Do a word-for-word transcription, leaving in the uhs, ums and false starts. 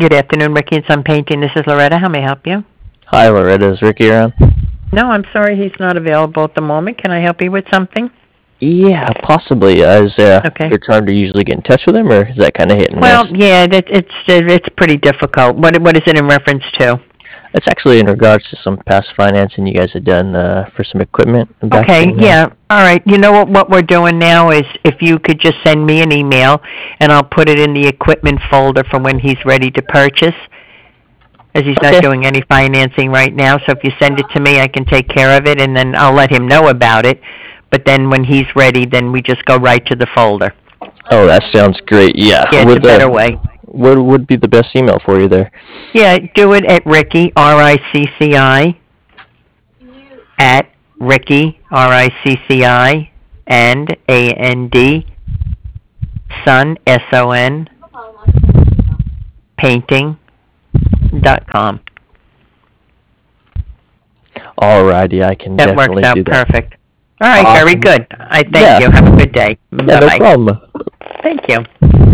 Good afternoon, Ricky and Son Painting. This is Loretta. How may I help you? Hi, Loretta. Is Ricky around? No, I'm sorry, he's not available at the moment. Can I help you with something? Yeah, possibly. Uh, is there Okay. your time to usually get in touch with him, or is that kind of hit and Well, miss? yeah, that, it's it's pretty difficult. What what is it in reference to? It's actually in regards to some past financing you guys had done uh, for some equipment back Okay, in. Uh, yeah. All right. You know what what we're doing now is if you could just send me an email and I'll put it in the equipment folder for when he's ready to purchase. As he's Okay. not doing any financing right now, so if you send it to me, I can take care of it, and then I'll let him know about it. But then when he's ready, then we just go right to the folder. Oh, that sounds great. Yeah. Yeah, it's would a better the, way. What would be the best email for you there? Yeah, do it at Ricky, R I C C I, at Ricky, R I C C I, and A N D, Son, S O N, painting dot com. Alrighty, I can That works definitely out do that. perfect. All right, Awesome. very good. I thank Yeah. you. Have a good day. Yeah, no Bye-bye. problem. Thank you.